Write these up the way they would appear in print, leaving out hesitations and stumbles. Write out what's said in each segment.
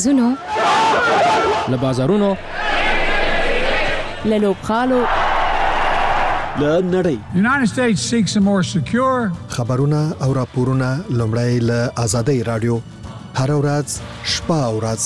زونو لبازارونو للوبخالو لنړۍ. United States seeks a more secure خبرونه او راپورونه لومړی له آزادۍ رادیو هر ورځ شپه او ورځ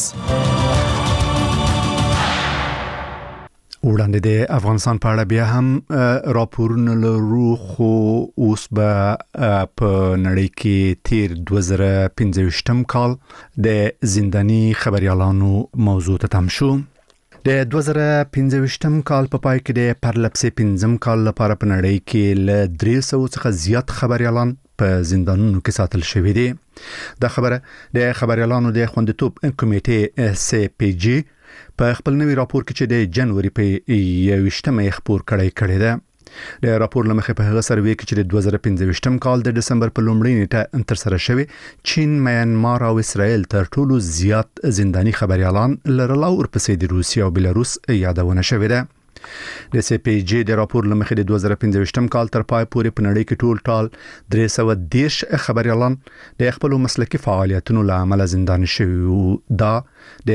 وړاندې د افغانستان په اړه بیا هم راپورونه لرو، خو اوس به په نړۍ کې تیر 2015 کال د زنداني خبريالانو موضوع ته تم شو. د 2015 کال په پای کې د پرلپسې 15 کال لپاره په نړۍ کې له 300 څخه زیات خبريالان په زندانونو کې ساتل شوي دي. دا خبره د خبريالانو د خوندیتوب کمیټې CPJ په خپل نوي راپور کې چې د جنوري په 21مه خبر کړی ده. د راپور لمخې په هغه سروې کې چې د 2015 کال د دسمبر په لومړۍ نیټه تر سره شوی، چین، میانمار او اسرائیل تر ټولو زیات زنداني خبريالان لرل او ورپسې د روسیې او بلاروس یادونه شوې ده. د CPJ د راپور لمخې د 2015 کال تر پای پورې په نړۍ کې ټول ټال 310 خبريالان د خپل مسلکي فعالیتونو لامل زنداني شوي. دا د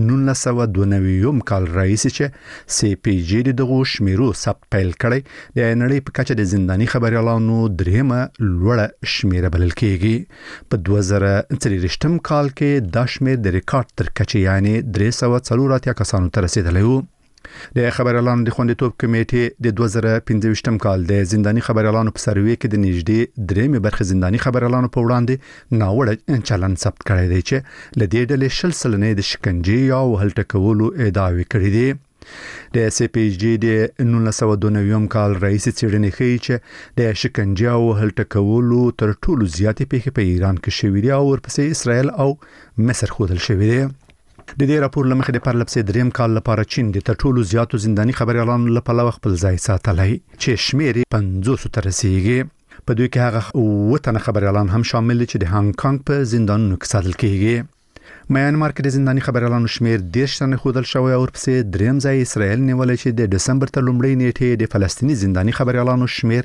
1992 کال رئیس چې CPJ دغه شمیرو ثبت پیل کړي د نړۍ په کچه د زنداني خبريالانو دریمه لوړه شمیره بلل کېږي. په 2023 کال کې دا شمیر د ریکارډ تر کچه یعنی 340 کسانو ته رسیدلی و. د خبريالانو د خوندیتوب کمیټې د 2015 کال د زنداني خبريالانو په سروې کې د نږدې درېمه برخه زنداني خبريالانو په وړاندې ناوړه چلند ثبت کړی دی چې لدې ډلې 60 د شکنجې یا وهل ټکولو ادعاوې کړې دي. د CPJ د 1992 کال رئیس څېړنې ښیي چې د شکنجې او وهل ټکولو تر ټولو زیاتې پیښې په ایران کې شوې دي او ورپسې اسرائیل او مصر ښودل شوې دي. د دې راپور لمخې د پرلپسې دریم کال لپاره چین د تر ټولو زیاتو زنداني خبريالانو لپاره خپل ځای ساتلی چې شمیر 500 ته رسیږي. په دوی کې هغه 9 خبريالان هم شامل دي چې د هانګ کانګ په زندانونو کې ساتل کېږي. میانمار کې د زنداني خبريالانو شمیر 10 تنه خودل شوی او ورپسې دریم ځای اسرائیل نیولای چې د دسمبر تر لومړۍ نیټې د فلسطینی زنداني خبريالانو شمیر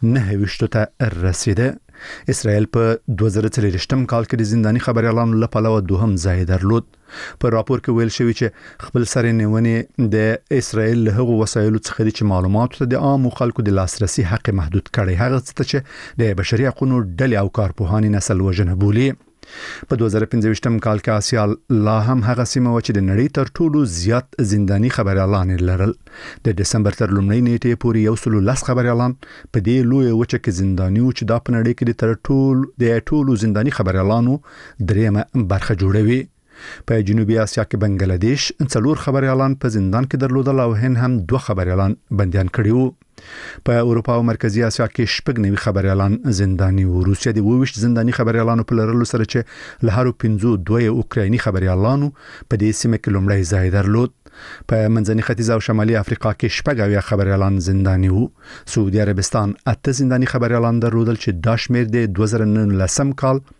9 ته رسیده. اسرائیل په 2023 کال کې د زنداني خبريالانو لپاره دوهم ځای درلود. په راپور کې ویل شوی چې خپل سره نیونې د اسرائیل له هغو وسایلو څخه د معلوماتو ته د عام خلکو د لاسرسي حق محدود کړي، هغه څه چې د بشري حقوقو ډلې او کارپوهاني نسل وژنه بولي. په 2015 کال کې آسیا لا هم هغه سیمه و چې د نړۍ تر ټولو زیات زنداني خبريالان لرل. د دسمبر تر لومړۍ نیټې پورې 110 خبريالان په دې لوی وچه کې زنداني و چې دا په نړۍ کې د ټولو زنداني خبريالانو دریمه برخه جوړوي. په جنوبي اسیا کې بنگلاديش 4 خبريالان په زندان کې درلودل او هند هم 2 خبريالان بنديان کړي وو. په اروپا او مرکزی اسیا کې 9 خبريالان زنداني وو. روسیا د 22 زنداني خبريالانو په لرلو سره چې له هر 5 اوکرایني خبريالانو په دې سیمه کې لومړی ځای درلود. په منځني ختیځ او شمالي افریقا کې 9 خبريالان زنداني وو. سعودي عربستان 8 زنداني خبريالان درلودل چې دا شمیر د 2019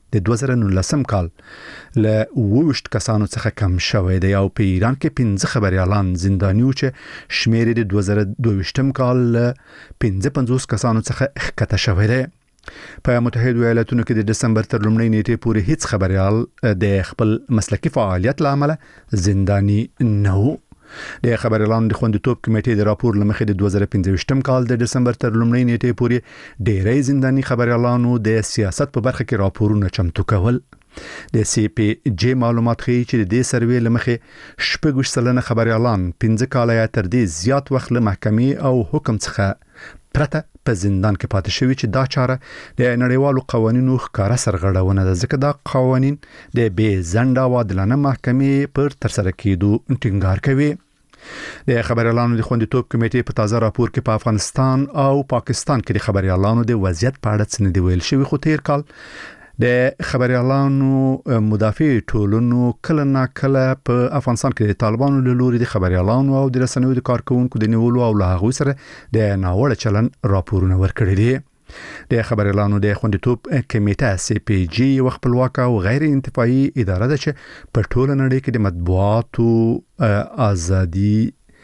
کال له 20 کسانو څخه کم شوی دی او په ایران کې 15 خبريالان زنداني و چې شمیر د 2022 کال له 55 کسانو څخه ښکته شوی دی. په متحده ایالاتونو کې د دسمبر تر لومړۍ نیټې پورې هیڅ خبريال د خپل مسلکي فعالیت لامل زنداني نه و. د خبريالانو د خوندیتوب کمیټې د راپور لمخې د 2015 کال د دسمبر تر لومړۍ نیټې پورې ډېری زنداني خبريالانو د سیاست په برخه کې راپورونه چمتو کول. د CPJ معلومات ښیي چې د دې سروې لمخې 20% خبريالان 15 کال یا تر دې زیات وخت له محکمې او حکم څخه پرته په زندان کې پاتې شوی چې دا چاره د نړیوالو قوانینو ښکارا سرغړونه ده، ځکه دا قوانین د بې ځنډه او عادلانه محکمې پر ترسره کېدو ټینګار کوي. د خبريالانو د خوندیتوب کمیټې په تازه راپور کې په افغانستان او پاکستان کې د خبريالانو د وضعیت په اړه څه نه دی ویل شوی، خو تیر کال د خبريالانو مدافع ټولنو کله نا کله په افغانستان کې د طالبانو له لوري د خبريالانو او د رسنیو د کارکونکو د نیولو او له هغوی سره د ناوړه چلند راپورونه ورکړي دي. د خبريالانو د خوندیتوب کمیټه CPJ یو خپلواک او غیر انتفاعي اداره ده چې په ټوله نړۍ کې د مطبوعاتو ازادي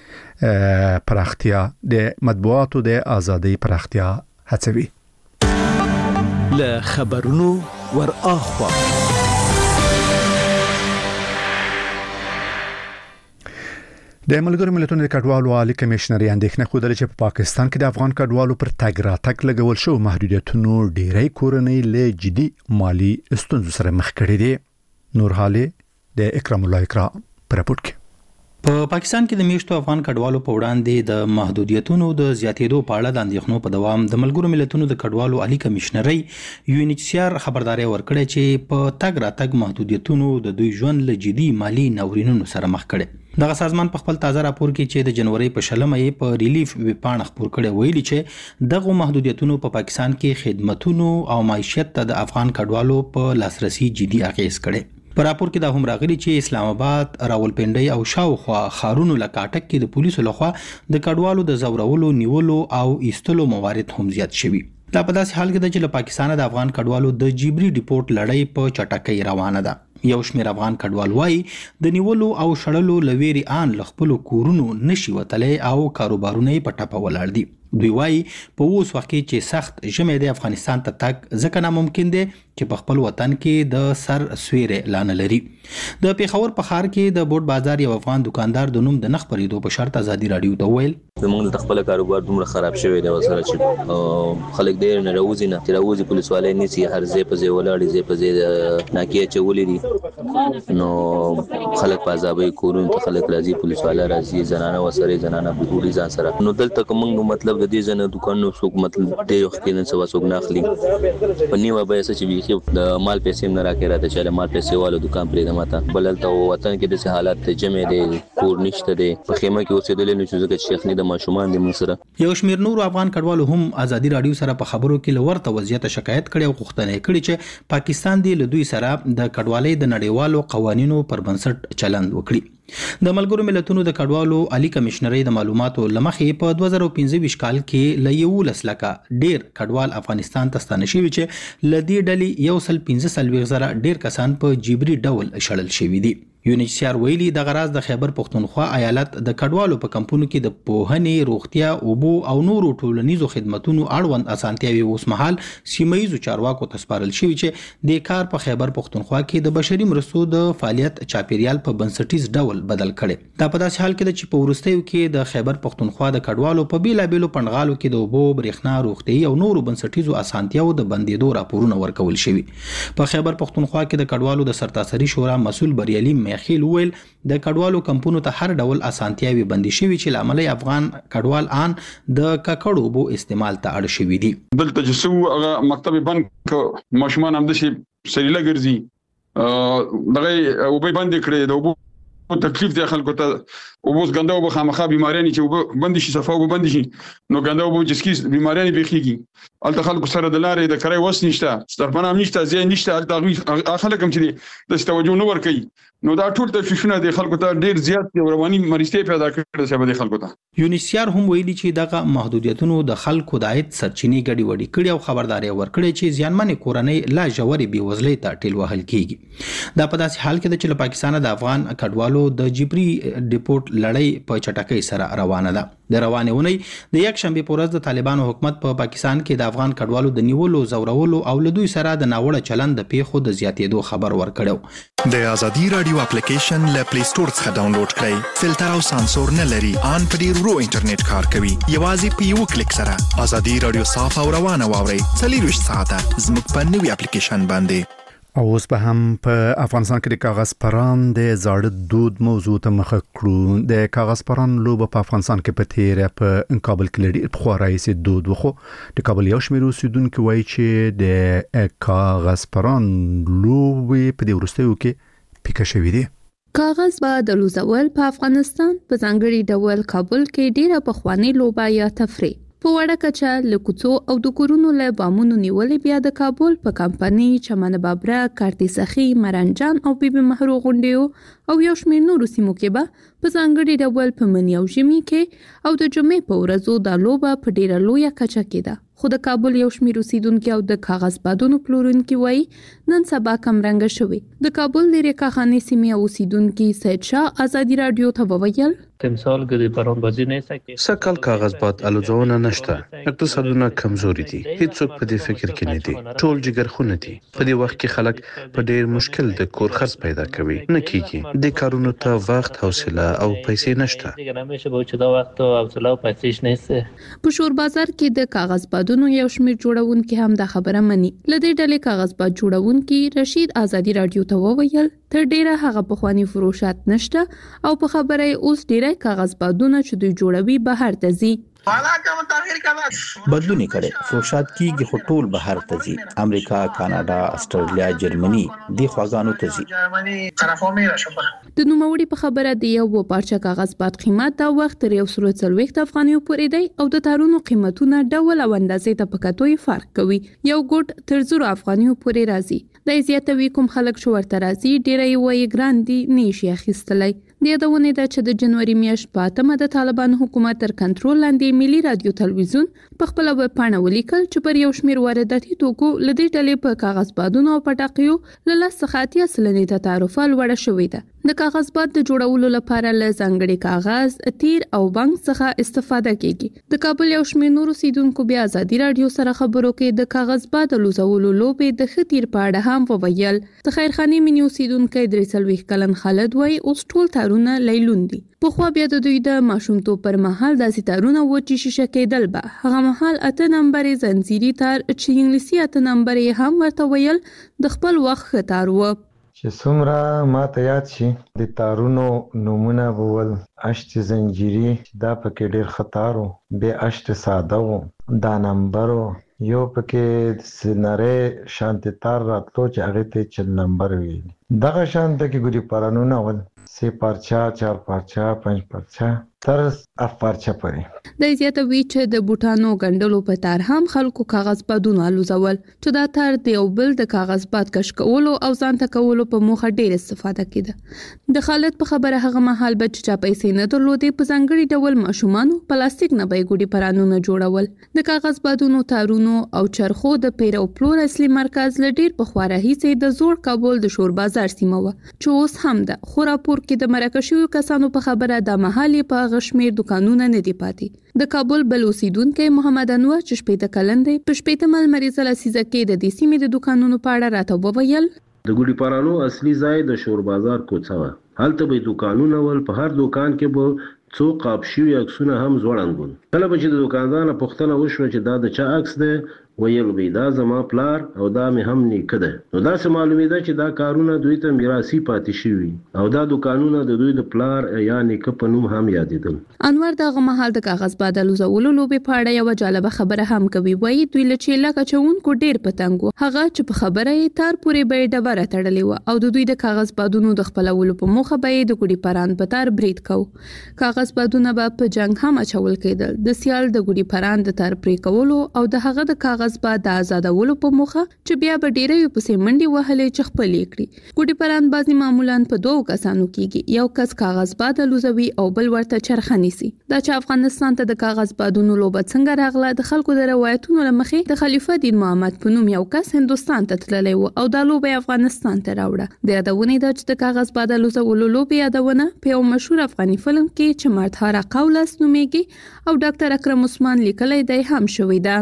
پراختیا هڅوي. له خبرونو ور اخوا د ملګرو ملتونو د کډوالو عالی کمشنر اندېښنه خوده چې په پاکستان کې د افغان کډوالو پر تګ راتګ لګول شو محدودیتونو ډېری کورنۍ له جدي مالی ستونزو سره مخ کړي دي. نور حاله د اکرام الله اکرام پر راپورټ کې په پاکستان کې د میشتو افغان کډوالو په وړاندې د محدودیتونو د زیاتېدو په اړه د اندېښنو په دوام د ملګرو ملتونو د کډوالو عالی کمشنري UNHCR خبرداري ورکړه چې په تګ راتګ محدودیتونو د دوی ژوند له جدي مالی ناورینونو سره مخ کړي. دغه سازمان په خپل تازه راپور کې چې د جنوري په 20 په ریلیف ویبپاڼه خپور کړي ویلي چې دغه محدودیتونو په پاکستان کې خدماتونو او معیشت ته د افغان کډوالو په لاسرسي جدي اغیز کړي. په راپور کې دا هم راغلي چې اسلام آباد، راولپنډي او شاوخوا ښارونو لکه اټک کې د پولیسو لخوا د کډوالو د زورولو، نیولو او ایستلو موارد هم زیات شوي. دا په داسې حال کې ده چې له پاکستانه د افغان کډوالو د جبري ډیپورټ لړۍ په چټکۍ روانه ده. یو شمېر افغان کډوال وایي د نیولو او شړلو لويري آن لخپلو کورونو نشي وتلی او کاروبارونه یې په ټپه ولاړ دي. دوی وایي په اوس وخت کې چې سخت ژمی د افغانستان ته تګ ځکه ناممکن دی چې په خپل وطن کې د سر سویرې لانه لري. د پیښور په ښار کې د بوټ بازار یو افغان دکاندار د نوم د نخ پرېدو په شرط ازادي راډیو ته ویل زموږ د خپل کاروبار دومره خراب شوی دی وسره چې خلک ډېر نه راوځي پولیس والے نيسي هر ځای په ځای ولاړ ځای په ځای ناکیه چولې دي نو خلک په عذابې کورون ته خلک راځي پولیس والا راځي زنانه وسره زنانه بګوري ځان سره نو دلته کوم مطلب د دې ځنه دکانونو څوک مطلب ډېر وخت کې نن سبا څوک نه اخلي په نیمه به چې بيخي د مال پیسې نه راکې راته چې مال پیسې والو دکان پرې د ماته بللته وطن کې د حالات ته جمع دي کور نشته دي په خیمه کې اوسېدل نه چې ځکه شیخ نه د ماشومان دي موږ سره. یو شمېر نور افغان کډوالو هم ازادي راډیو سره په خبرو کې لورته وضعیت شکایت کړي او غوښتنه کړي چې پاکستان دی له دوی سره د کډوالۍ د نړیوالو قوانینو پر بنسټ چلند وکړي. د ملګرو ملتونو د کډوالو عالی کمشنري د معلوماتو لمخې په 2015 کال کې ل 11 لکه ډیر کډوال افغانستان ته ستانه شوي چې ل دې ډلې 115 زره ډیر کسان په جبري ډول شړل شوي دي. UNHCR ویلي د غراز د خیبر پختونخوا ایالت د کډوالو په کمپونو کې د پوهنې، روغتیا، اوبو او نورو ټولنیزو خدماتونو اړوند اسانتیاوي اوس مهال سیمایي چارواکو ته سپارل شوي چې د کار په خیبر پختونخوا کې د بشري مرستو د فعالیت چاپیریال په بنسټیز ډول بدل کړي. دا په داسې حال کې ده چې په وروستیو کې د خیبر پختونخوا د کډوالو په بیلابیلو پنډغالو کې د اوبو، برېښنا، روغتي او نورو بنسټیزو اسانتیاوو د بندیدو راپورونه ورکول شوي. په خیبر پختونخوا کې د کډوالو د سرتاسري شورا مسؤل بریالي خیل ویل د کډوالو کمپونو ته هر ډول اسانتیاوي بندي شوي چې لامل افغان کډوال آن د ککړو بو استعمال ته اړ شوي دي. دلته چې سو مکتب بانک ماشومان هم د شي سریلا ګرځي دغه او به باندې کړی د وبو تکلیف دی خلکو ته وبوس ګنده وبو خامخا بیماریانی چې وبو باندې شي صفه وبو باندې شي نو ګنده وبو چې بیماریانی بيخيږي الته خلکو سره د لارې د کرای وس نشته سترپنه هم نشته ځای نشته الته خلک هم چې د توجه نه ور کوي نو دا ټول تشویشونه د خلکو ته ډیر زیات رواني مرستې پیدا کړې چې د خلکو ته. UNHCR هم ویلي چې دغه محدودیتونو د خلکو د عاید سرچینې ګډي وډي کړي او خبرداري ورکړي چې ځانمنې کورنۍ لا ژورې بېوزلۍ ته ټیل وهل کیږي. دا په داسې حال کې ده چې له پاکستانه د افغان کډوالو د جبري ډیپورټ لړۍ په چټکۍ سره روانه ده. د روانې اونۍ د یک شنبه په ورځ د طالبانو حکومت په پاکستان کې د افغان کډوالو د نیولو، زورولو او له دوی سره د ناوړه چلند د پیښو د زیاتېدو خبر ورکړو. د ازادي راډیو اپلیکیشن له پلی سٹور څخه ډاونلوډ کړئ. فلټر او سانسور نه لري. ان په ډیر ورو انټرنیټ کار کوي. یوازې په یو کلیک سره ازادي راډیو صاف او روانه واورئ. 24 ساعته زموږ په نوې اپلیکیشن باندې. او اوس به هم په افغانستان کې د کاغذ پران د زاړه دود موضوع ته مخ کړو. د کاغذ پران لوبه په افغانستان کې په تیره په کابل کې لري په خورای سي دود وخو د کابل یو شمېر اوسیدونکو وایي چې د کاغذ پران لوبه په دې ورستیو کې پیکه شوې دي. کاغذ به د لوزول په افغانستان په ځانګړي ډول کابل کې ډیره پخوانی لوبه یا تفریح په وړه کچه له کوڅو او د کورونو له بامونو نیولې بیا د کابل په کمپنۍ چمن بابره، کارتي سخي، مرنجان او بیبي محرو غونډیو او یو شمېر نورو سیمو کې به په ځانګړي ډول په مني او ژمي کې او د جمعې په ورځو دا لوبه په ډیره لویه کچه کې ده. خو د کابل یو شمېر اوسیدونکي او د کاغذ بادونو پلورونکي وایي نن سبا کمرنګه شوي. د کابل د ریکاخانې سیمې اوسیدونکي سید شاه ازادي راډیو ته وویل تمثال کې پرون بازی نه سکه سکل کاغذ باد الوزونه نشته. اقتصادونه کمزوري دي. هیڅوک په دې فکر کې نه دي. ټول جګرخونه دي. په دې وخت کې خلک په ډیر مشکل د کور خرڅ پیدا کوي. نه کیږي. د کارونو ته وخت، حوصله او پیسې نشته. دیگه نمیشه با چه دا وقت و حوصله و پیسهش نیست. په شور بازار کې د کاغذ بادونو یو شمېر جوړونکي هم د خبره مني. لدې ډلې کاغذ باد جوړونکي رشید آزادي رادیو ته وویل تر ډیره هغه پخوانی فروشات نشته او په خبره اوس ډیره کاغذ بادونه چې دوی جوړوي بهر ته ځي. بدلونی کړي فروشات کیږي خو ټول بهر ته ځي. امریکا، کاناډا، استرالیا، جرمني د خواګانو ته ځي. د نوموړي په خبره د یو پارچه کاغذ باد قیمت دا وخت تر 140 افغانیو پورې دی او د تارونو قیمتونه ډول او اندازې ته په کتوې فرق کوي. یو ګوټ تر 0 افغانیو پورې راځي. د زیاتوي کوم خلک شو ورته راځي ډیره یې ګران دي نشي اخیستلای. د یادونه ده چې د جنوري میاشت په 8 د طالبان حکومت تر کنټرول لاندې ملي رادیو تلویزیون په خپل ویب پاڼه ولیکل چې پر یو شمیر وارداتي توکو لدې ډلې په کاغذ بادونو او پټاقیو له لاسخاتي اصلنې ته تعرفه لوړه شوې ده. د کاغذ باد د جوړولو لپاره له ځانګړي کاغذ، تیر او بنګ څخه استفاده کیږي. د کابل یو شمیر نور اوسیدونکو بیا آزادي رادیو سره خبرو کې د کاغذ باد لوزولو لوبې د خطیر په اړه هم وویل. د خیرخاني منی اوسیدونکو 43 کلن خالد وای اوس ټول تارونه لیلون دي. په خو بیا د دوی د ماشومتوب پر مهال د ستارونه و چې شیشه کېدل به هغه مهال 8 نمبر زنجیري تار چې انګلیسي 8 نمبر هم ورته ویل د خپل وخت خطر و. چې څومره ماته یاد شي د تارونو نمونه بول اشت زنجیري دا پکې ډیر خطر وو، به اشت ساده وو، دا نمبرو یو پکې سنره شانت تار راتلو چې هغه ته چل نمبر ویل. دغه شانت کې ګوري پرانونه ول 3 پارچا 4 پارچا 5 پارچا تر 8 پارچا پرې. د زیاتوي چې د بوټانو ګنډلو په تار هم خلکو کاغذ بادونه الوزول چې دا تار د یو بل د کاغذ باد کش کولو او ځان ته کولو په موخه ډیر استفاده کیده. د خالد په خبره هغه محل بچ چا پیسې نه درلودې په ځانګړي ډول ماشومانو پلاستیک نه به ګوډي پرانونه جوړول. د کاغذ بادونو تارونو او چرخو د پیرو پلور اصلي مرکز لډیر په خواره هیڅ د زوړ کابل د شور بازار سیمه و چې اوس هم ده. خو راپور کې د مرکشیو کسانو په خبره د محلي په غشمیر دکانونه نه دی پاتې. د کابل بل اوسیدونکو محمد انور چې شپېته کلن دی په شپېته مل مریضه لسیزه کې د دې سیمې د دکانونو په اړه راته وویل. د ګوډي پرانو اصلي ځای د شور بازار کوڅه و. هلته به دکانونه ول، په هر دکان کې به څو قاب شوي عکسونه هم ځوړندول. کله به چې د دکاندار پوښتنه وشوه چې دا د چا عکس دی ویل وی دا زما پلار او دا مې هم نیکه ده. نو دا څه معلومه ده چې دا کارونه دوی ته میراثي پاتې شوي او دا دکانونه د دوی د پلار یا نیکه په نوم هم یادېدل. انور دغه مهال د کاغذ باد لوزولو لوبې په اړه یو جالبه خبره هم کوي. وایي دوی له چیلا کچونکو ډیر پتنګ هغه چې په خبره یې تار پورې به ډبره تړلې و او د دوی د کاغذ بادونو د خپلولو په موخه به د ګوډي پران په تار برید کو. کاغذ بادونه به په جنگ هم اچول کېدل. د سیال د ګوډي پران د تار پرې کولو او د هغه د کاغذ باد د آزادولو په موخه چې بیا به ډیره یو پسې منډي وهلې چې خپلې کړي. ګوډي پران بازي معمولا په 2 کسانو کېږي. یو کس کاغذ باد لوزوي او بل ورته چرخه نیسي. دا چې افغانستان ته د کاغذ بادونو لوبه څنګه راغله د خلکو د روایتونو لمخې د خلیفہ دین محمد په نوم یو کس هندستان ته تللی و او دا لوبه افغانستان ته راوړه. د یادونه ده چې د کاغذ باد لوزولو لوبه یادونه په یو مشهور افغاني فلم کې چې مردهارا قولس نومیږي او ډاکټر اکرم عثمان لیکلی دی هم شوی ده.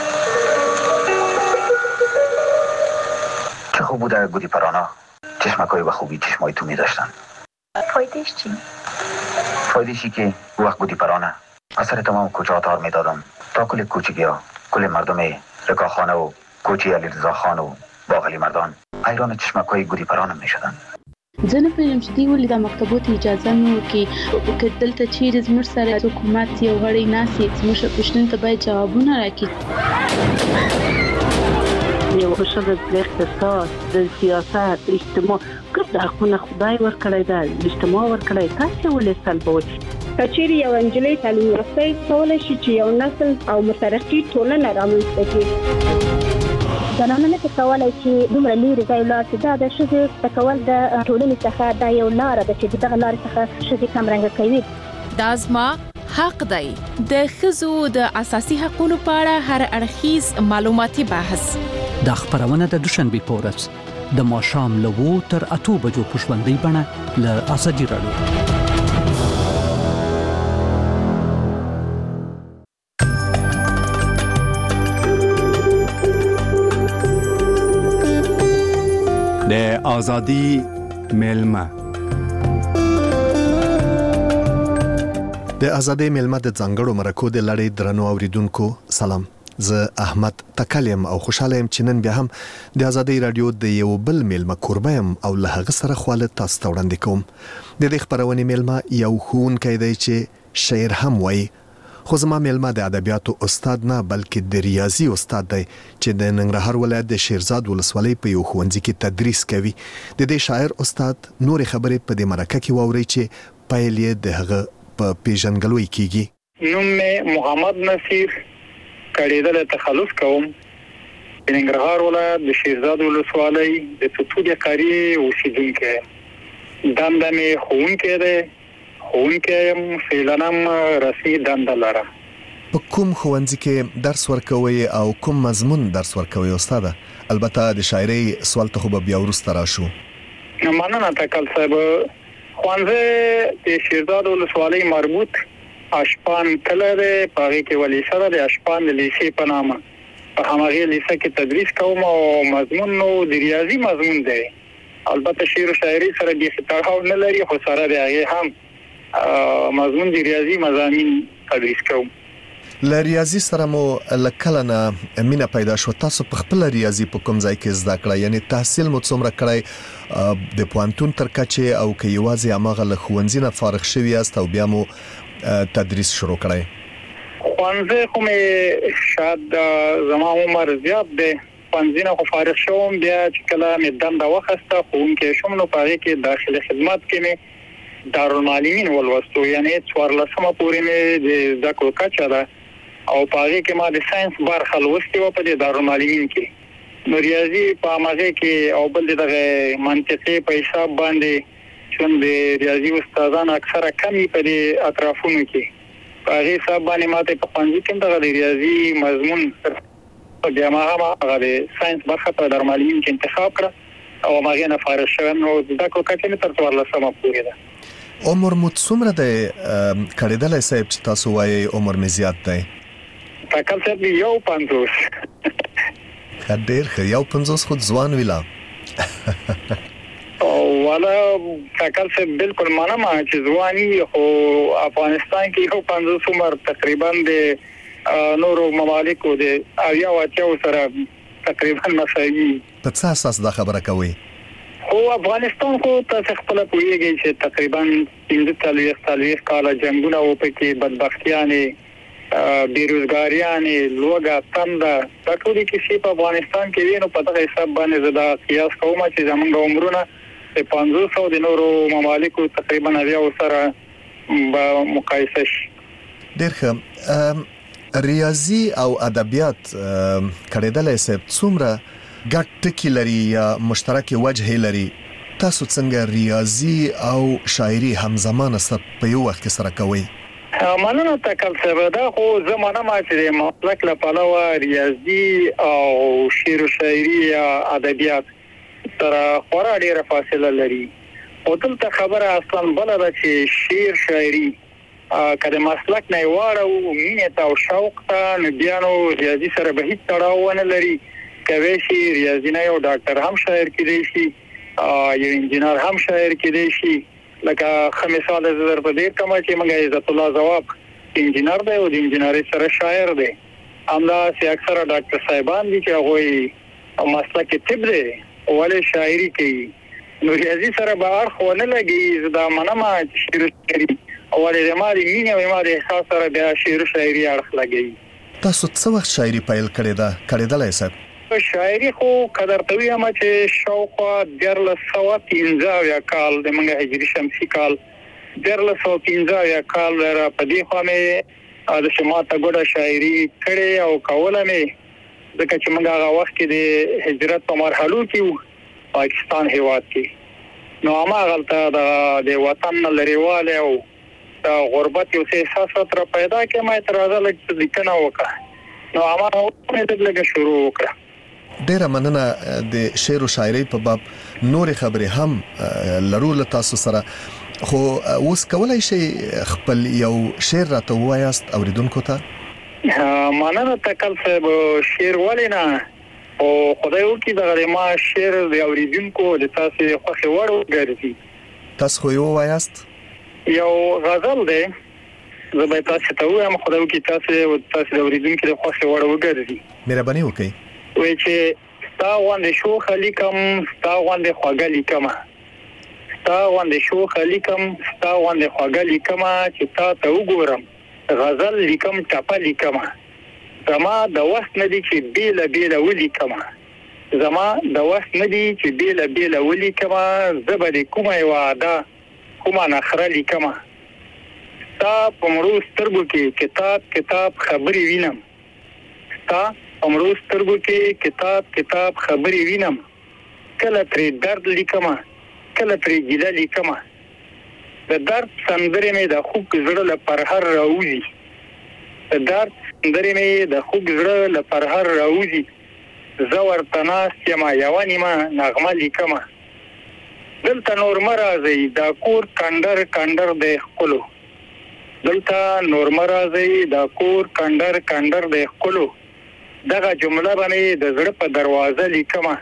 چه خوب بوده گودی پرانا، چشمکای به خوبی چشمای تو می داشتن. فایدهش چی؟ فایدهشی که وقت گودی پرانه اثر تمام کوچه آتار می دادم تا کل کوچگی ها، کل مردم رکاخانه و کوچی علی رضا خان و باغلی مردان ایران چشمکای گودی پرانه می شدن. زه نه پوهیږم چې دوی ولې د مکتبو ته اجازه نه ورکوي که دلته چیرې زموږ سره حکومت یو غړی ناست زموږ پوښتنو ته باید جوابونه راکړي. یو ښه د اقتصاد د سیاست اجتماع ګډ اړخونه خدای ورکړی ده اجتماع ورکړی تاسو ولې سلبوي. کچېرې یو انجلۍ تعلیم یافته کولی شي چې یو نسل او مترقي ټولنه رامنځته کړي. زنانه نه کولای چې دومره لري ځای لاړ شي. دا د ښځې تکول د ټولنې څخه دا یو لاره ده چې دغه لارې څخه ښځې کمرنګه کوي. دا زما حق دی. د ښځو د اساسي حقوقو په اړه هر اړخیز معلوماتي بحث دا خبرونه د دوشنبه په ورځ د ماښام له 2 تر 8 بجو په ژوندۍ بڼه له آزادي رادیو. د آزادی ملما د ازادۍ میلمه د ځانګړو مرکو د لړۍ درنو اوریدونکو سلام. زه احمد تکلم او خوشاله يم چې نن بیا هم د ازادۍ رادیو د یو بل میلمه قربه يم او له هغه سره خواله تاسو ته وړاندې کوم. د دې خبرونې میلمه یو ښوونکی دی چې شعر هم وایي، خو زما میلمه د ادبیاتو استاد نه بلکې د ریاضي استاد دی چې د ننګرهار ولایت د شیرزاد ولسوالۍ په یو ښوونځي کې تدریس کوي. د دې شاعر استاد نورې خبرې په دې مرکه کې واورئ چې پیل یې د هغه په پیژنګلوي کیږي. نوم مې محمد نصیر، کړیدل تخلص کوم. ننګرهار ولایت د شیرزاد ولسوالۍ د توتو قری اوسیدونکی. دنده مې ښوونکی دی، ښوونکی فعلاً رسمي دنده لره. په کوم ښوونځي کې درس ورکوي او کوم مضمون درس ورکوي استاده؟ البته د شاعرۍ سوال ته خو به بیا وروسته راشو. مننه تکل صاحب. ښوونځی د شیرزاد ولسوالۍ مربوط اشپان کله دی، په هغې کې ولیسه ده د اشپان د لیسې په نامه. په همغې لیسه کې تدریس کوم او مضمون نو د ریاضي مضمون دی. البته شعر و شاعري سره بیخي تړاو نه لري، خو سره د هغې هم مضمون د ریاضي مضامین تدریس کوم. له ریاضي سره مو له کله نه مینه پیدا شو؟ تاسو په خپل ریاضي په کوم ځای کې زده کړه؟ یعنی تحصیل مو څومره کړی د پوهنتون تر کچې، او که یوازې هماغه له ښوونځي نه فارغ شوي یاست او بیا مو تدریس شروع کړی؟ ښوونځی خو مې شاید زما عمر زیات دی، ښوونځي نه خو فارغ شوم. بیا چې کله مې دنده واخیسته ښوونکی شوم، نو په هغې کې داخلي خدمت کې مې دارالمعلمین ولوستو، یعنی 14مه پورې مې د زده کړو کچه ده او په هغې کې ما د ساینس برخه لوستې وه په دې دارالمعلمین کې. نو ریاضي په همغې کې او بل د دغه منطقې په حساب باندې چون د ریاضي استادان اکثره کم په دې اطرافونو کې، په هغې حساب باندې ما ته په ښوونځي کې دغه د ریاضي مضمون بیا ما هم هغه د ساینس برخه په دارالمعلمین کې انتخاب کړه او همغې نه فارغ شوم. نو زده کړو کچه مې تر 14مه پورې ده. عمر مو څومره دی کړېدلی صاحب چې تاسو وایئ عمر مې زیات دی؟ تکل صاحب 51. ډېر ښه، 51 خو ځوان وي لا. والا تکل صاحب بالکل منم چې ځواني، خو افغانستان کې 50 عمر تقریبا د نورو ممالکو د 80 سره تقریبا مساوي. په څه اساس دا خبره کوي؟ خو افغانستان خو تاسو خپل پوهیږئ چې تقریبا 45 کاله جنگونه و، پکې بدبختیانې، بیروزګاریانې، لوږه، تنده، دا ټولې کیسې په افغانستان کې وي. نو په دغه حساب باندې زه دا قیاس کوم چې زموږ عمرونه د 500 د نورو ممالکو تقریبا 80 سره به مقایسه شي. ډېر ښه. ریاضي او ادبیات کړېدلی صاحب څومره ګډ ټکي لري یا مشترکې وجهې لري؟ تاسو څنګه ریاضي او شاعري همزمانه په یو وخت کې سره کوئ؟ مننه تکل صاحب. دا خو زه منم چې د مسلک له پلوه ریاضي او شعر و شاعري یا ادبیات سره خورا ډېره فاصله لري. خو دلته خبره اصلا بله ده چې شعر شاعري که د مسلک نه یې واړو مینې ته او شوق ته، نو بیا نو ریاضي سره به هیڅ تړاو ونه لري. کوی شي ریاضي نه یو ډاکټر هم شاعر کېدی شي، یو انجینر هم شاعر کېدی شي. لکه ښه مثال زه درته ډېر کوم چې موږ عزت الله ځواب انجینر دی او د انجینرۍ سره شاعر دی. همداسې اکثره ډاکټر صاحبان دي چې هغوی مسلک طب دی ولې شاعري کوي. نو ریاضي سره به اړخ ونه لګي. زه دا منم چې شعر و شاعري ولې د ما د مینې او ما د احساس سره بیا شعر و شاعري اړخ لګوي. تاسو څه وخت شاعري پیل کړې ده؟ کړېدلی صاحب؟ شاعري خو که درته ویم چې شاوخوا 1315 کال د موږ هجري شمسي کال 1315 کال را په دې خوا مې د شماته ګوډه شاعري کړې او کوله مې، ځکه چې موږ هغه وخت کې د هجرت په مرحلو کې وو پاکستان هیواد کې. نو هماغلته د وطن نه لرېوالی او د غربت یو څه احساس راته پیدا کړی. ما تر راځه لږ لیکنه وکړه، نو هماغه مې لږ شروع وکړه. ډیره مننه. د شعر او شاعرۍ په باب نورې خبرې هم لرو له تاسو سره، خو اوس کولای شئ خپل یو شعر راته ووایاست اوریدونکو ته؟ مننه تکل صاحب. شعر ولې نه، او خدای وکړي دغه ما شعر د اوریدونکو د تاسو خوښې وړ وګرځي. تاسو خو یې ووایاست؟ یو غزل دی زه به تاسو ته وایم خدای وکړي تاسو د اوریدونکو د خوښ وړ وګرځي مهرباني وکړئ وای چې ستا غوندې شو خلیکم ستا غوندې خواږه لیکم ستا غوندې شو خلیکم ستا غوندې خواږه لیکم چې تا ته وګورم غزل لیکم ټپه لیکم زما د وخت نه دي چې بیل ولیکم زما د وخت نه دي چې بیل ولیکم زبر کومه وعده کومه نخره لیکم تا پمرو سترګو کې کتاب خبري وینم تا پمرو سترګو کې کتاب خبري وینم کله ترې درد لیکم کله ترې ګیله لیکم د درد سندرې مې د خوږ زړه له پرهر راوځي د درد سندرې مې د خوږ زړه له پرهر راوځي زه ورته ناست یم یوه نیمه نغمه لیکم دلته نور مه راځئ دا کور کنډر دی ښکلو دلته نور مه راځئ دا کور کنډر دی ښکلو دغه جمله به مې د زړه په دروازه لیکمه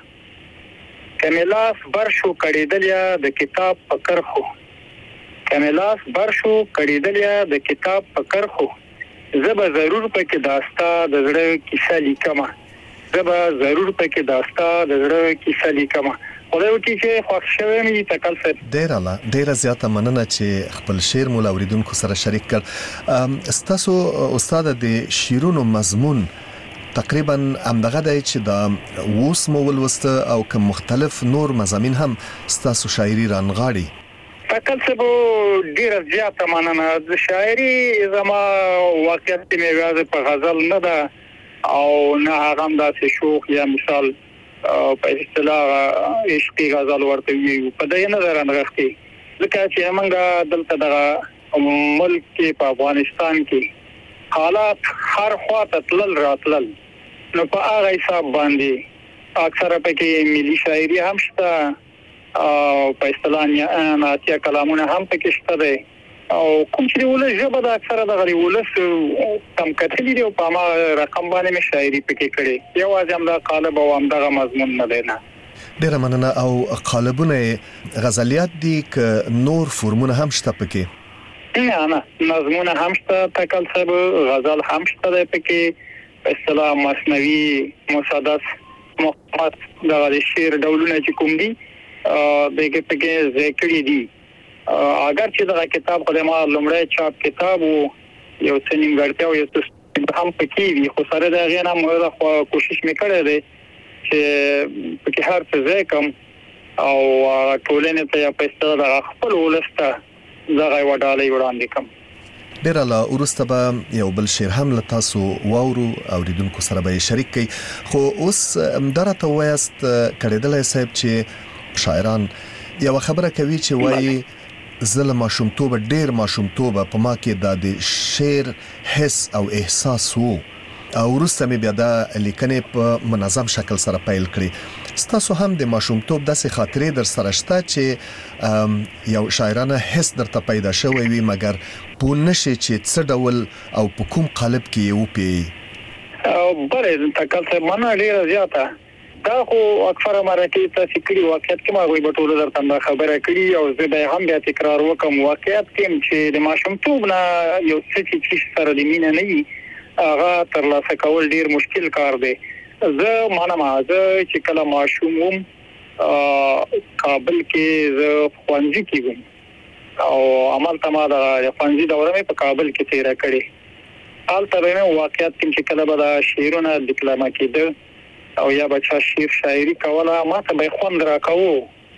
که مې لاس بر شو کړېدل یا د کتاب په کرښو که مې لاس بر شو کړېدل یا د کتاب په کرښو زه به ضرور پکې داستا د زړه کیسه لیکمه زه به ضرور پکې داستا د زړه کیسه لیکمه خدای وکړي چې خوښ شوی مې تکل سر ډیره زیاته مننه چې خپل شعر مو له اوریدونکو سره شریک کړ ستاسو استاد د شعرونو مضمون تقریبا همدغه دی چې دا اوس مو ولوسته او که مختلف نور مضامین هم ستاسو شاعري رانغاړي تکل سر ډیره زیاته مننه د شاعري زما واقعیت مې ویاځ په غزل نه ده او نه هغه هم داسې شوق یا مثال په اصطلاح عشقي غزل ورته وي په دې نظر انغښتي ځکه چې موږ دلته د ملک کې په افغانستان کې حالات هر خواته تلل راتلل نو په هغه حساب باندې اکثره پکې ملي شاعري هم شته او په اصطلاح ناتیا کلامونه هم پکې شته دي او کوم چې ولې ژبه د اکثره د غری ولس تم کتلې دی په ما رقم باندې مې شاعري پکې کړې یو ځم دا قالب او هم دغه مضمون نه دی نه ډیره مننه او قالبونه غزلیات دي ک نور فرمونه هم شته پکې نه نظمونه هم شته تکل صاحب غزل هم شته پکې په اصطلاح مثنوي مسدس محمد دغه شعر ډولونه چې کوم دي دغه پکې ذکر دي اگر چې دا کتاب خدمه لومړی چاپ کتاب او یو څه نیمګړتیا او یو څه هم پکې وي خو سره دا غینا موږ کوشش وکړې ده چې پکې هر څه ځکم او ټولنې ته په اصطلاح خپل ولسته زغه وډالې وړاندې کوم ډیر لا ورسته به یو بل شعر هم له تاسو واورو اوریدونکو سره به شریک کړي خو اوس درته وایست کړهدلې صاحب چې شاعران یو خبره کوي چې وایي زله ماشومتوب ډیر ماشومتوب په ما کې د شعر حس او احساس وو او ورسته مې بیا د لیکنې په منظم شکل سره پیل کړی ستاسو هم د ماشومتوب داسې خاطرې در سره شته چې یو شاعرانه حس درته پیدا شوی وي مګر په نشي چې څه ډول او په کوم قالب کې یو پی او بره تکل څه معنا ډیره زیاته دا خو اکثره مرکه تاسو کړي واقعیت کې ما غوي بټوله درته خبره کړي او زه به هم بیا تکرار وکم واقعیت کې چې د ماشومتوب نه یو څه چې سره د مینه نه وي هغه ترلاسه کول ډیر مشکل کار دی زه چې کله ماشوم وم کابل کې زه خوانځي کېږم او عمل تما د خوانځي دوره مې په کابل کې تیر کړې حالت به واقعیت چې کله به د شعرونه ډیپلوما کېده او یا بچا شعر شاعري کوله ما ته به خوند راکاو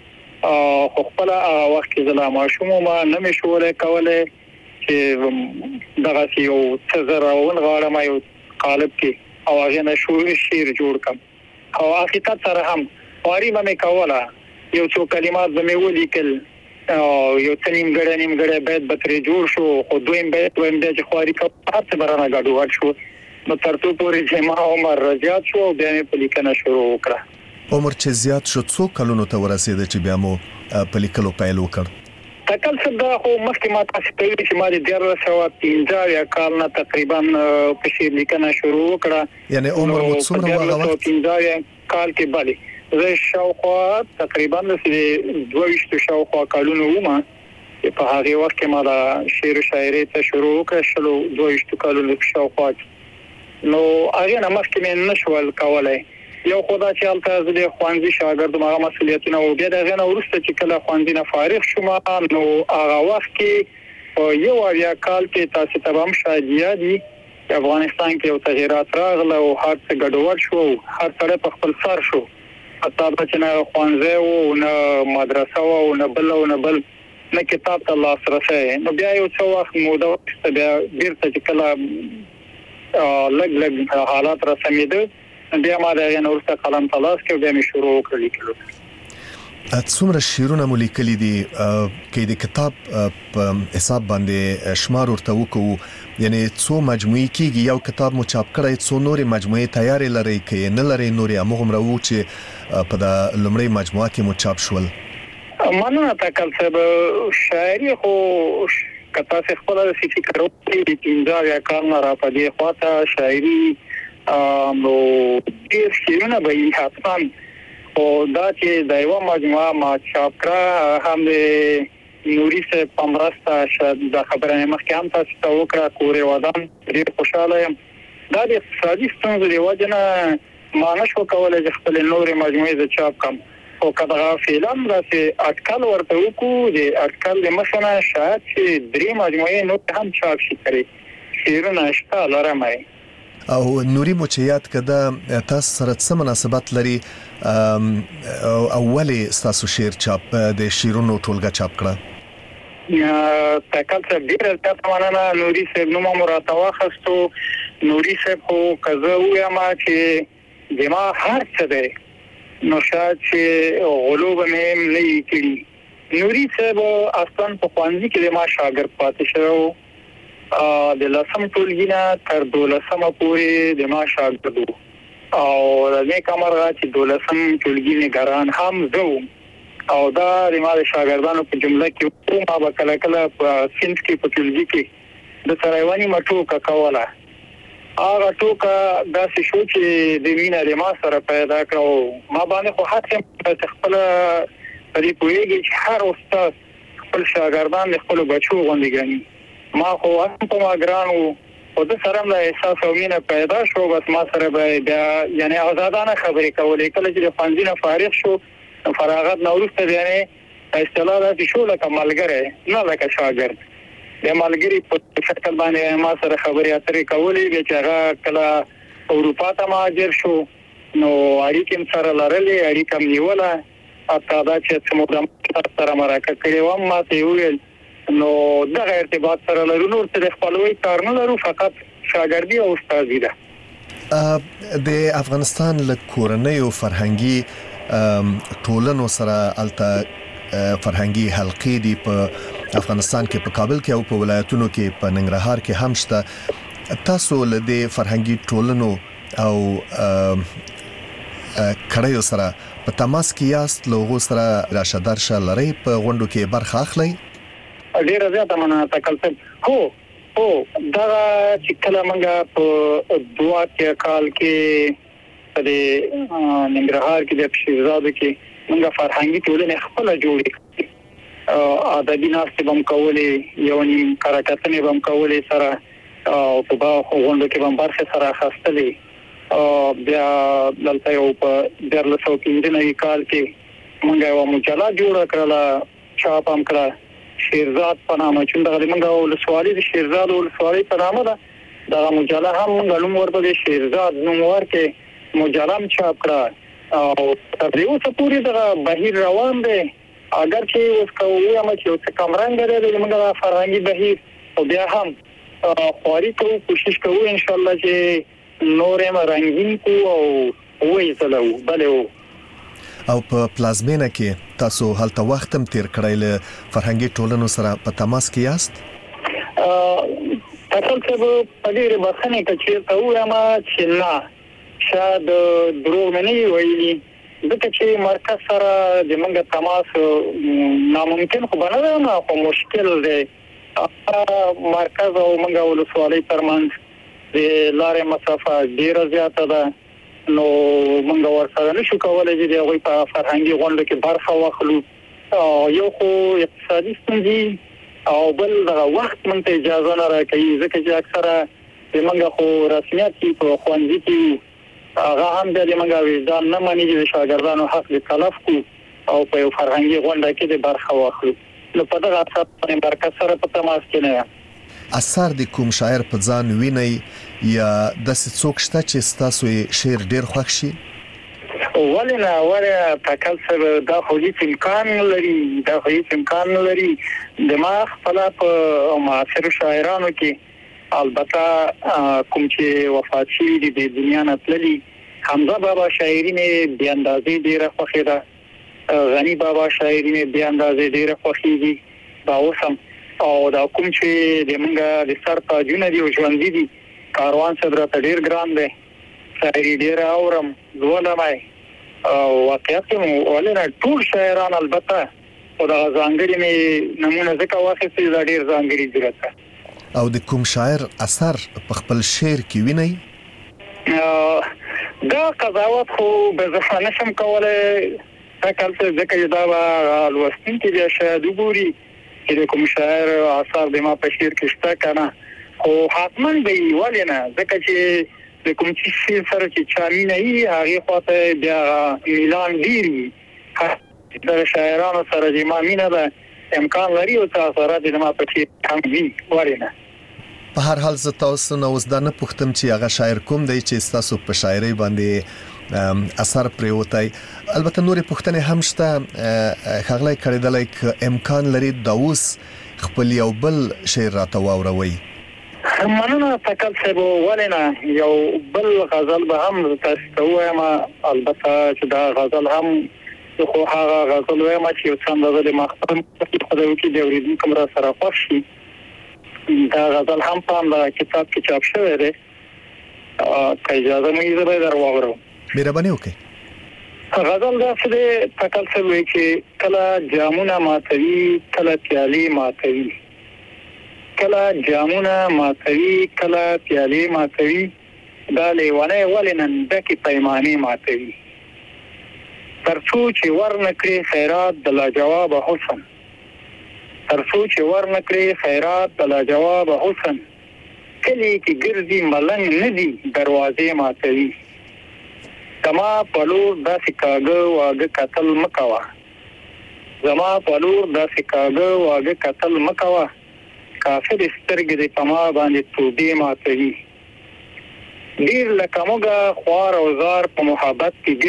خو خپل وخت کې زلا ماشوم ما نه مشوره کوله چې دغه یو څه زراون غواړم یو قالب کې او هغه نه شعر جوړ کم او حقیقت سره هم واري مې کوله یو څو کلمات به مې ولیکل یو څه نیمګړی بیت به ترې جوړ شو خو دویم بیت چې خواري کوم هڅه برانه ګډوډ شو نو ترڅو پورې چې ما عمر زیات شو بیا مې په لیکنه شروع وکړه عمر چې زیات شو څو کلونو ته ورسېد چې بیا مو په لیکلو پیل وکړ تکل صدا خو مخکې ما تاسو ته ویل چې ما د 1915 کال نه تقریبا په شعر لیکنه شروع وکړه یعنی عمر مو څومره وغوښت 1915 کال کې باندې زه شاوخوا تقریبا د 22 شاوخوا کالونو ومه په هغه وخت کې ما د شعر او شاعري ته شروع کړل 22 کالو شاوخوا. نو هغه نه مخکې مې نشول کولای. یو خدای چې البته د خوانزي شاګرد مغه مسؤلیتونه او بیا دغه نه ورسته چې کله خوانزي نه فارغ شوم نو هغه وخت کې یو اویا کال کې تاسو ته هم شاید یادي افغانستان کې یو تغیرات راغله او هر څه ګډوډ شو، هر څه په خپل سر شو. حتی چې نه خوانزي او نه مدرسه او نه بل نه کتاب ته لاسرسي. نو بیا یو څو وخت موده بیا بیرته چې کله لګ حالات را سمېده بیا ما دغه نورسته قلم تلاش کې بیا مې شروع کړل. څومره شعرونه مو لیکلي دي کې د کتاب په حساب باندې شمار ورته وکړو، یعنی څو مجموعي کېږي؟ یو کتاب مو چاپ کړی، څو نورې مجموعي تیارې لري کې نه لري نورې همغومره وو چې په د لومړۍ مجموعه کې مو چاپ شول؟ مننه تکل صاحب. شاعري خو کتا څه خپل فکر وکړي چې دا کار نه را پدې خواته شاعري نو ډیر شیونه به حتما او دا چې د یو مجموعه ما چاپ کړه هم د نوري سه پمرستا شاید د خبرې مخکې هم تاسو ته وکړه کورې ودان ډیر خوشاله یم. دا د اقتصادي ستونزو د وجه نه ما نشو کولای چې خپل نورې مجموعې د چاپ کم او کله فعلاً راځي اټکل ورته وکړو د اټکل د مخنه شاید چې درې مجموعې نو هم چاپ شي کړي شیرونه شته لرمه. او نوري مو چې یاد کده تاسو سره څه مناسبت لري اولی تاسو شعر چاپ د شیرونو ټولګه چاپ کړه؟ تکل څه ډیر تاسو مننه. نوري صاحب نو ما راته واخستو. نوري صاحب خو کزه وایم چې دما هر څه دی نو شاید چې غلوب مې نه کړی. نوري صاحب اصلا په خوانزي کې ما شاګرد پاتې شو د لسم ټولګي نه تر 12مه پورې د ما شاګردو او د دې کمرغه چې 12م ټولګي نگران هم زو او دا د ما شاګردانو په جمله کې ما به کله کله په سینټ کې په ټولګي کې د سرایواني مټو کوله. هغه ټوکا داسې شو چې د مینا د ما سره پیدا کړو. ما باندې خو هڅه خپل پرې پوهیږي چې هر استاد خپل شاګردان خپل بچو غوندي ګڼي. ما خو په ما ګرانو او د سره له احساس او مینه پیدا شو. بس ما سره به بیا یعنی آزادانه خبرې کولې. کله چې د خوانزي فارغ شو فراغت نورسته یعنی اصطلاح د شو لکه ملګری نه لکه شاګرد. د ملګری په شکل باندې ما سره خبرې اترې کولې چې هغه کله اروپا ته مهاجر شو نو اړیکې سره لرلې اړیکې نیوله. حتی دا چې څومره سره مرکه کړې و ما ته ویل نو دغه ارتباط سره لرو، نور څه خپلوي کار نه لرو، فقط شاګردي او استادي ده. د افغانستان له کورنۍ او فرهنګي ټولنو سره الته فرهنګي حلقې دي په افغانستان کې په کابل کې او په ولایتونو کې په ننګرهار کې هم شته. تاسو له دې فرهنګي ټولنو او کړهیو سره په تماس کې یاست؟ لوغو سره راشه درشه لري په غونډو کې برخه اخلي؟ ډیر زیاته مننه تکل صاحب. هو دا چې کله موږ په 2 کال کې په ننګرهار کې د شیرزاد کې موږ فرهنګي ټولنه خپل جوړې ادبي ناستې بم کولې یو نیم کارکتنې بم کولې سره او په غونډو کې بم برخه سره خاصتلې. بیا دلته یو په 2015 کال کې موږ یو مجله جوړه کړله چاپ هم کړه شیرزاد په نامه چې دغه موږ ولسوالۍ د شیرزاد ولسوالۍ په نامه ده. دا مجله هم موږ نوم ورته شیرزاد نوم ورکې مجله هم چاپ کړه او تر دې اوسه پورې دغه بهیر روان دی. اگر چې اوس کوم چې اوس کمرنګ لري موږ فرهنګي بهیر او بیا هم خواري کوو، کوشش کوو ان شاء الله چې نورم رنگین کو او وې زلو بلو. او په پلازمینه کې تاسو هلته وخت هم تیر کړی له فرهنګي ټولنو سره په تماس کې یاست؟ تاسو په دې بخښنه کې چې تاسو ما چې نه شاید دروغ نه ویلي ځکه چې مرکز سره د موږ تماس ناممکن خو بنه نه خو مشکل دی. مرکز او موږ ولسوالۍ ترمنځ د لارې مسافه ډیره زیاته ده نو موږ ورسره نشو کولای چې دغه په فرهنګي غونډه کې برخه واخلو. یو خو اقتصادي ستونزې او بل د وخت مونږ ته اجازه نه راکوي ځکه چې اکثره موږ خو رسمیت کې په خوندې کې هغه هم د موږ وجدان نه مانی چې شاګردانو حق د تلف کو او په یو فرهنګي غونډه کې د برخه واخلو نو په دغه اساس باندې مرکز سره په تماس کې نه اثر د کوم شاعر په ځان ویني یا د څوک شته چې تاسو شعر ډیر خوښ شي ولنه ولا تکلسب دا خو هیڅ امکان لري دماغ خپل په معاصر شاعرانو کې البته کوم چې وفات شي د دنیا نه تللي حمزه بابا شاعري مې بیا اندازې ډیره خوښه ده غنی بابا شاعري مې بیا اندازې ډیره خوښه ده دا اوسم او دا کوم چې د منګه د سر تاجونه دی او ژوند دي کاروان صدر ته ډیر ګران دی شاعري ډیره اورم زولمای او واقعیت ولنه ټول شاعران البته او دا ځانګړي مې نمونه ځکه واخیستې دا ډیر ځانګړي درته او د کوم شاعر اثر په خپل شعر کې ویني دا قضاوت خو به زه نشم کولای تکل څه ځکه دا لوستین کې د شاعر وګوري چې کوم شاعر اثر د ما په شعر کې شته کنه خو حتما به ولنه ځکه چې د کوم چې سره چې چامینه یې هغه خواته بیا اعلان دیری د شاعرانو سره چې ما مینه ده امکان لري او تاثیرات د ما په کې هم وي ورنه په هر حال زه تاسو نو وزدانه پوښتم چې هغه شاعر کوم دی چې تاسو په شاعري باندې اثر پریوتای البته نورې پوښتنې هم شته خغلای کړیدلای امکان لري د اوس خپل یو بل شعر راته واوروي مننه تکل سبو ولنه یو بل غزل به هم تاسو ته وایم البته چې دا غزل هم خو هغه غزل وایم چې یو څنګه د مخکم په خدای کې د اوریدونکو را سره خوشي دا غزل هم په کتاب کې چاپ شوی دی که اجازه مې زه به درواغرم مهرباني وکړئ غزل دا څه تکل سبو چې کله جامونه ماتوي کله پیالې ماتوي کله جامونه ماتوي کله پیالې ماتوي دا لیوانه ولنن دکی پیمانه ماتوي ترڅو چې ورنکړي خیرات د لاجواب حسن ترڅو چې ورنکړي خیرات د لاجواب حسن کلی کې ګرځي ملنګ ندي دروازې ماتوي کما پلور د سکاګه واګه قتل مکوا زما پلور د سکاګه واګه قتل مکوا کافر سترګې د پما باندې توبې ماتوي ډیر لکه موږ خوار او زار په محبت کې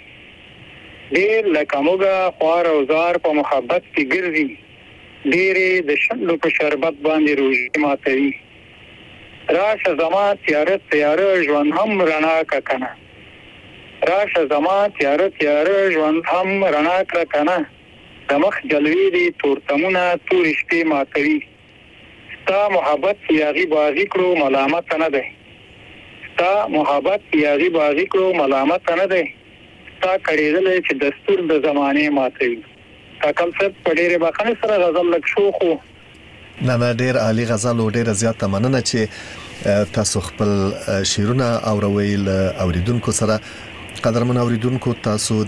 ګرځي ډیر لکه موږ خوار او زار په محبت کې ګرځي ډیر د شنو په شربت باندې روزي ماتوي راشه زما تیاره ژوند هم رڼا کنه راشه زما تیاره ژوند هم رڼا کنه د مخ جلوی دي تورتمونه تور شپې ماتوي تا محبت یاغي بازی کړو ملامت نه ده تا محبت یاغي بازی کړو ملامت نه ده تا کړیدل چې دستور د زمانه ماتوي تکل څه پډېره باخنه سره غزل لک شو خو نه ډېر عالی غزل او ډېر زیات مننه چې تاسو خپل شعرونه اوروي اوریدونکو سره قدرمن اوریدونکو تاسو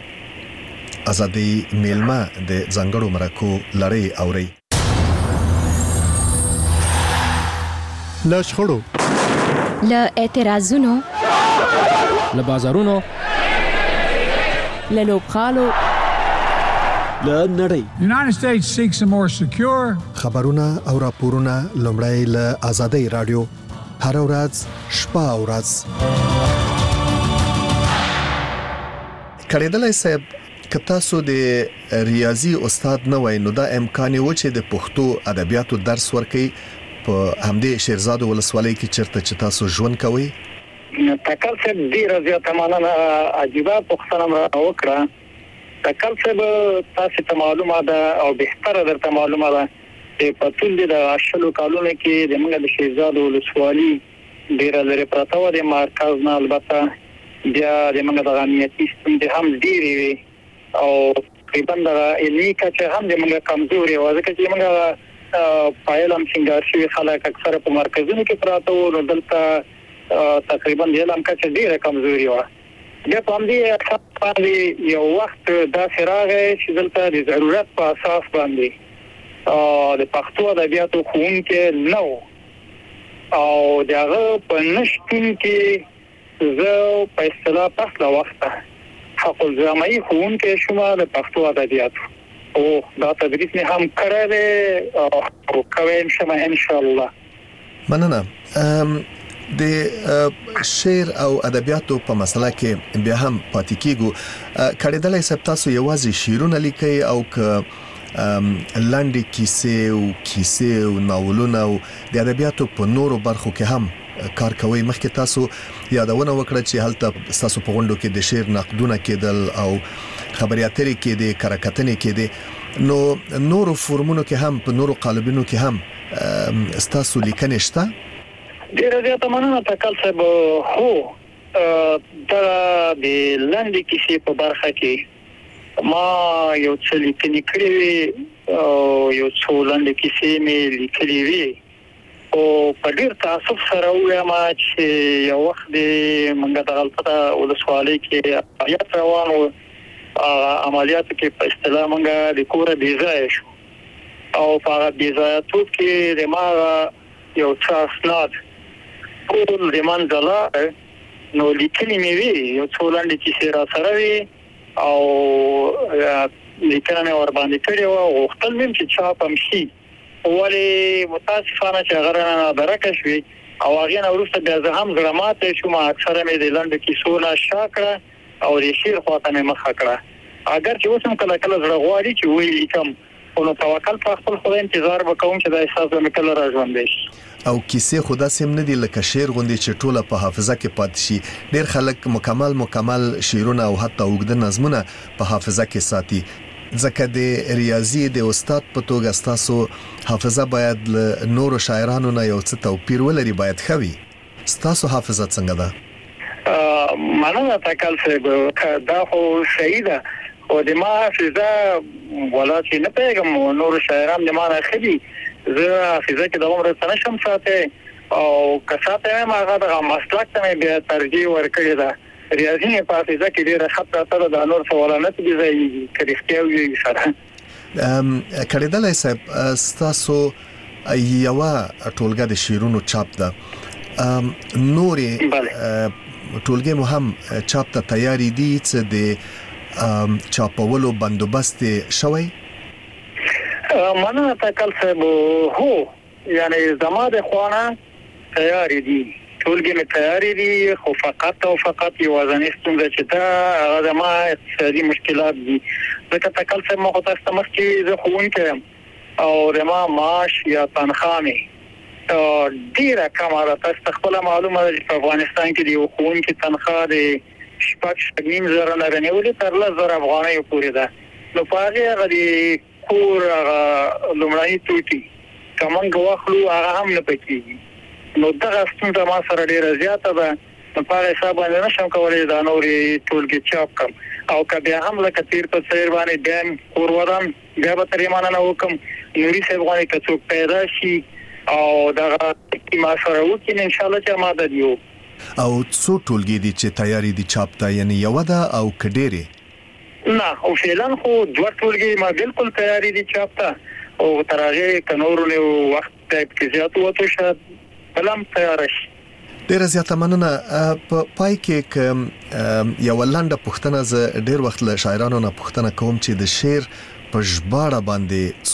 د ازادي میلمه د ځنګړو مرکو لړۍ اوري له شخړو له اعتراضونو له بازارونو له لوبخالو له نړۍ United States seeks a more secure خبرونه او راپورونه لومړی له ازادي رادیو هر ورځ شپه او ورځ کړیدلای صاحب کتا سو د ریاضي استاد نه وای نو دا امکان و چې د پښتو ادبیاتو درس ورکړي په همدې شیرزاد ولسوالۍ کې چرته چې تاسو ژوند کوي تکل څه ډیر زیات مننه عجیبه پوښتنه وکړه تکل څه تاسو ته معلومه ده او بهتره درته معلومه ده چې په ټول د اشلو کالونو کې د موږ د شیرزاد ولسوالۍ ډیر لري پراته و د مرکز نه البته بیا د موږ د امنیتي ستونزې هم ډیرې وي او تقریبا د علمي کچه هم د موږ کمزوري و ځکه چې موږ پایلم څنګه شي خلک اکثر په مرکزونو کې پراته وو دلته تقریبا د علم کچه ډیره کمزوري و د پامدې باندې یو وخت دا فراغه چې دلته د ضرورت په اساس باندې د پښتو ادبیاتو ښوونکی نه و او دغه په نشتون کې زه په اصطلاح پس له وخته حق الزامي ښوونکی شوم د پښتو ادبیاتو او دا تدریس نه هم کړی او کوم شمه ان شاء الله. مننه. د شعر او ادبیاتو په مسله کې بیا هم پاتې کیږو. کړهدلای سب تاسو یوازې شعرونه لیکي او ک لاندې کیسې او ناولونه او د ادبیاتو په نورو برخو کې هم کار کوي؟ مخکې تاسو یادونه وکړه چې هلته تاسو په غونډو کې د شعر نقدونه کېدل او خبري اترې کې د کرکټنې کې دي، نو نورو فورمونو کې هم په نورو قالبونو کې هم تاسو لیکنې شته؟ ډیره زیاته مننه تکل صاحب. هو دا د لاندې کیسې په برخه کې ما یو څه لیکنې کړې وي او یو څو لاندې کیسې مې لیکلې وي او په ډیر تاسف سره وایم چې یو وخت د منګه د غلطه ولسوالۍ کې عملیات روان و. عملیاتو کې په اصطلاح منګه د کوره بیځای شو او په بیځایاتو کې د ما یو څه اسناد ټول د منځله نو لیکلې مې وي، یو څو لاندې کیسې را سره وي او لیکنه مې ور باندې کړې و او خپل مې چې چاپ هم شي ولې متاسفانه چې هغه نه درکه شوي او هغه نه وروسته بیا زه هم زړه ماته شوم. اکثره مې د لاندې کیسو نه شاکړه او د شعر خواته مې مخه کړه. اگر چې اوس هم کله کله زړه غواړي چې وایي لیکم نو توکل په خپل خدای انتظار وکوم چې دا احساس مې کله راځوندې شي. او کیسې خدا سم نه دی لکه شعر غوندي چې ټوله په حافظه کې پاتې شي. ډیر خلک مکمل شعرونه او حتی اوږده نظمونه په حافظه کې ساتي، ځکه د ریاضي د استاد په توګه تاسو حافظه باید له نورو شاعرانو نه یو څه توپیر ولري، باید خوي. تاسو حافظه څنګه ده؟ مننه تکل صاحب. دا خو صحیح ده او د ما حافظه ولا چې نه پیغام نور شاعران د ما نه خدي زه حافظه کې د عمر سره شم ساته او کساته ما هغه د مسلک ته بیا ترجیح ورکړی ده. ریاضي نه په حافظه کې ډیره خطر سره د نور سوالات دي ځای کریختیو یې سره. کړهدلای صاحب تاسو یو ټولګه د شعرونو چاپ ده، نورې ټولګه مو هم چاپ ته تیاری دي چې د چاپولو بندوبست شوی؟ مننه تکل صاحب. هو یعنی زما د خوانه تیاری دي، ټولګه مې تیاری دي، خو فقط او فقط یو ځنې ستونزه چې دا هغه زما اقتصادي مشکلات دي. ځکه تکل صاحب ما خو تاسو ته مخکې زه ښوونکی او د ما معاش یا تنخواه مې ډیره کمه ده. تاسو خپل معلومه ده چې په افغانستان کې د یو ښوونکي تنخواه د 6.5 نه رانیولې تر 10,000 افغانۍ پورې ده. نو په هغه د کور لومړني توټي کومنګ واخلو هغه هم نه پکېږي. نو دغه ستونزه ما سره ډیره زیاته ده. نو په حساب باندې نشم کولای دا نورې ټولګي چاپ کړم او که بیا هم لکه تیر په څیر باندې بیا کور ودان بیا به ترې مننه وکم. نوري صاحب غواړي که څوک پیدا شي او دغه ما سره وکړي ان شاء الله چې ماده دیو. او څو ټولګي دي چې تیاری دي چاپ ته، یعنی یو ده او کډيري؟ نه او فعلا خو دوه ټولګي ما بالکل تیاری دي چاپ ته او ترغه کنورو له وخت کې زیات وته شد بلم تیار شي. ډیره زیاته مننه. په پای کې یو لاندې پوښتنه ز ډیر وخت له شاعرانو نه پوښتنه کوم چې د شعر په ژباړه باندې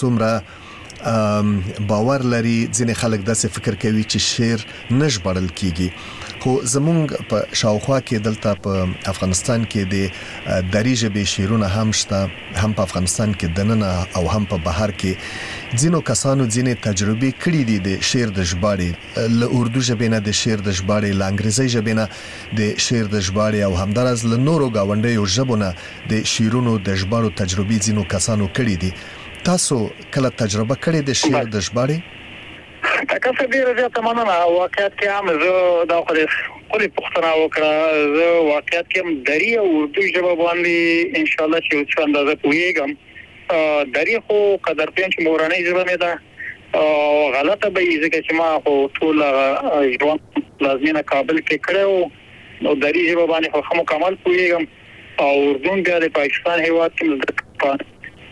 څومره باور لري. ځینې خلک داسې فکر کوي چې شعر نه ژباړل کیږي، خو زمونږ په شاوخوا کې دلته په افغانستان کې د دري ژبې شعرونه هم شته، هم په افغانستان کې دننه او هم په بهر کې. ځینو کسانو ځینې تجربه کړې دي د شعر د ژباړې، له اردو ژبې نه د شعر د ژباړې، له انګریزي ژبې نه د شعر د ژباړې او همدارس له نورو گاونډیو ژبو نه د شعرونو د ژباړو تجربه ځینو کسانو کړې دي. تاسو کله تجربه کړې د شعر د ژباړې؟ تاسو ډیره زیاته مننه. واقعیت کې هم زه دا خپل پوښتنه وکړه. زه واقعیت کې هم دري او اردو ژبه باندې ان شاء الله چې څه اندازه پوهیږم. دري خو قدرتین چې مورنۍ ژبه مې ده او غلطه به یې ځکه چې ما خو ټول ژوند لازمینه کابل کې کړو نو دري ژبه باندې خو مکمل پوهیږم او اردو بیا د پاکستان هیواد کې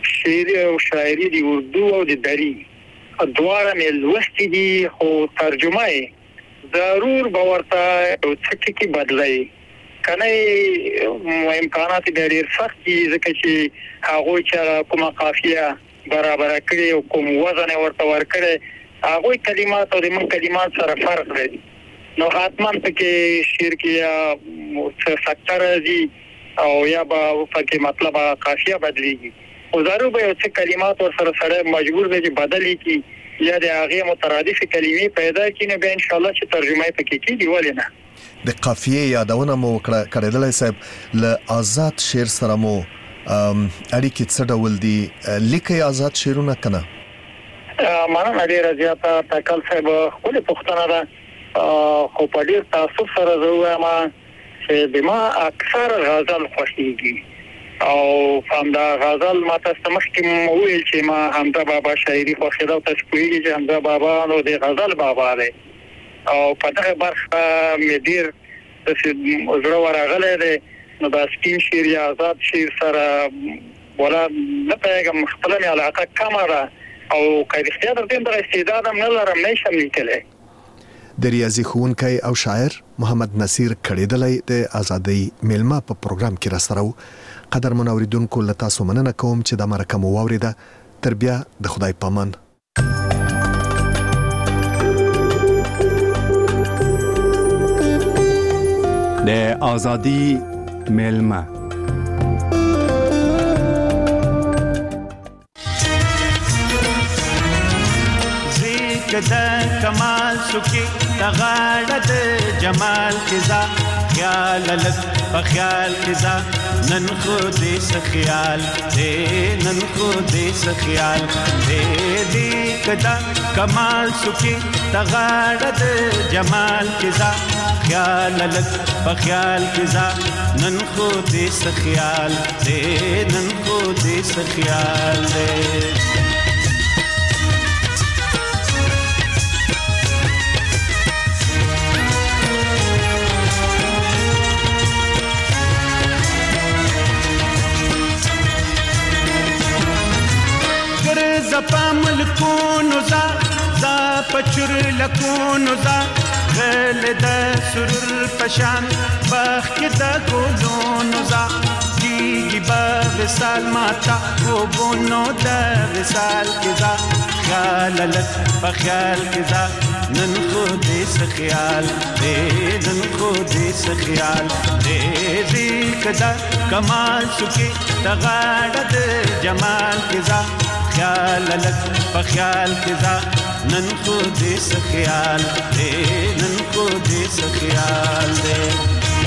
شعر او شاعري د اردو او د دری دواړه مې لوستي دي خو ترجمه یې ضرور به ورته څه کې بدلای کنه امکانات ډېر سخت دي ځکه چې هغه چې کومه قافیه برابر کړي او کوم وزن ورته ورکړي هغه کلمات او د من کلمات سره فرق لري نو حتمان پکې شعر کې څه فاکتور دي او یا به پکې مطلب قافیه بدليږي او ضرور به څه کلمات ور سره مجبور دي چې بدلي کی یا د هغه مترادف کلمې پیدا کینې به ان شاء الله چې ترجمه پکې کیږي ولې نه د قافیه یادونه مو کړدلای صاحب له آزاد شعر سره مو اړیکې څه ډول دي لیکي آزاد شعرونه کنه مننه ډیره زیاته تکل صاحب خپل پښتنه ده خو په ډیر تاسو سره زویم چې بما اکثر غزل خوښیږي او همدا غزل ما تاسو مخکې وویل چې ما حمزه بابا شاعري خوښیده او تاسو پوهیږئ چې حمزه بابا نو د غزل بابا دی او په دغه برخه مې ډیر د زړه ورغلی دی نو دا سپین شعر یا آزاد شعر سره ولا نه پیغام خپل مې علاقه کمه ده او که رښتیا درته د استعداد هم نه لرم نشم لیکلی د ریاضي ښوونکی او شاعر محمد نصیر کړیدلی د ازادۍ میلمه په پروګرام کې را سره قدر منوریدونکو له تاسو مننه کوم چې د مرکه مو واوریده تر بیا د خدای پامان د ازادۍ میلمه کدا کمال سکی تغاړه د جمال کزا خیال لک په خیال کزا نن خو دې سخیال دې نن خو دې سخیال دې کدا کمال سکی تغاړه د جمال کزا خیال لک په خیال کزا نن خو دې سخیال دې نن خو دې سخیال دې زپا ملکونو زا پچر لکونو زا غل د سرور پشان بخ د ګلونو زا دیږي با وسال ماتا و بونو د وسال کزا خیال لک په خیال کزا نن خو دې سخیال دې نن خو دې سخیال دې کدا کمال سکی تغاړه د جمال کزا خیال لک په خیال کزا نن خو دې سخیال دې نن خو دې سخیال دې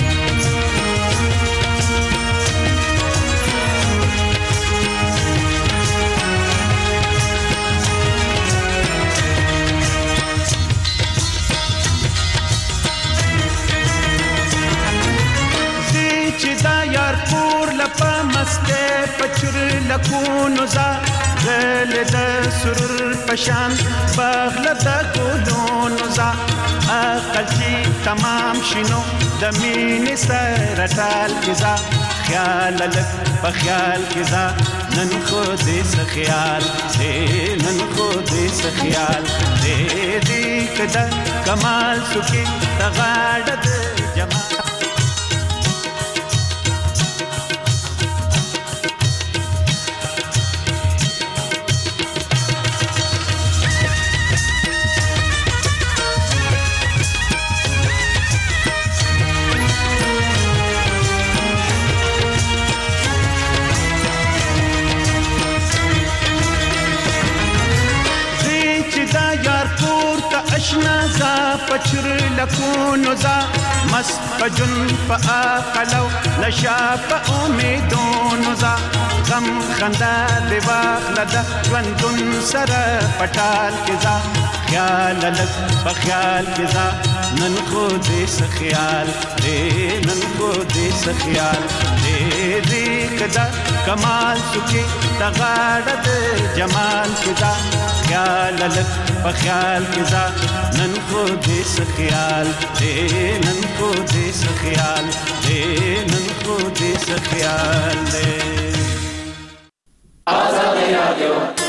چې دا یار پور لپا مسته پچر لکونو زا غل د سرور پشان باغله د ګلونو زا عقل چې تمام شینو د مینې سره ټال کزا خیال لک په خیال کزا نن خو دې سخیال دې نن خو دې سخیال دې کدا کمال سکی تغاړه د جمال اشنا زا پچر لکونو زا مست پجن پا آقلو نشا پا امیدونو زا غم خندا دیواق لدا جوندن سر پٹال کزا خیال لک پا خیال کزا نن خو دې سخیال دې نن خو دې سخیال دې کدا کمال سکی تغاړه د جمال کزا خیال لک په خیال کزا نن خو دې سخیال دې نن خو دې سخیال دې نن خو دې سخیال دې آزاد رادیو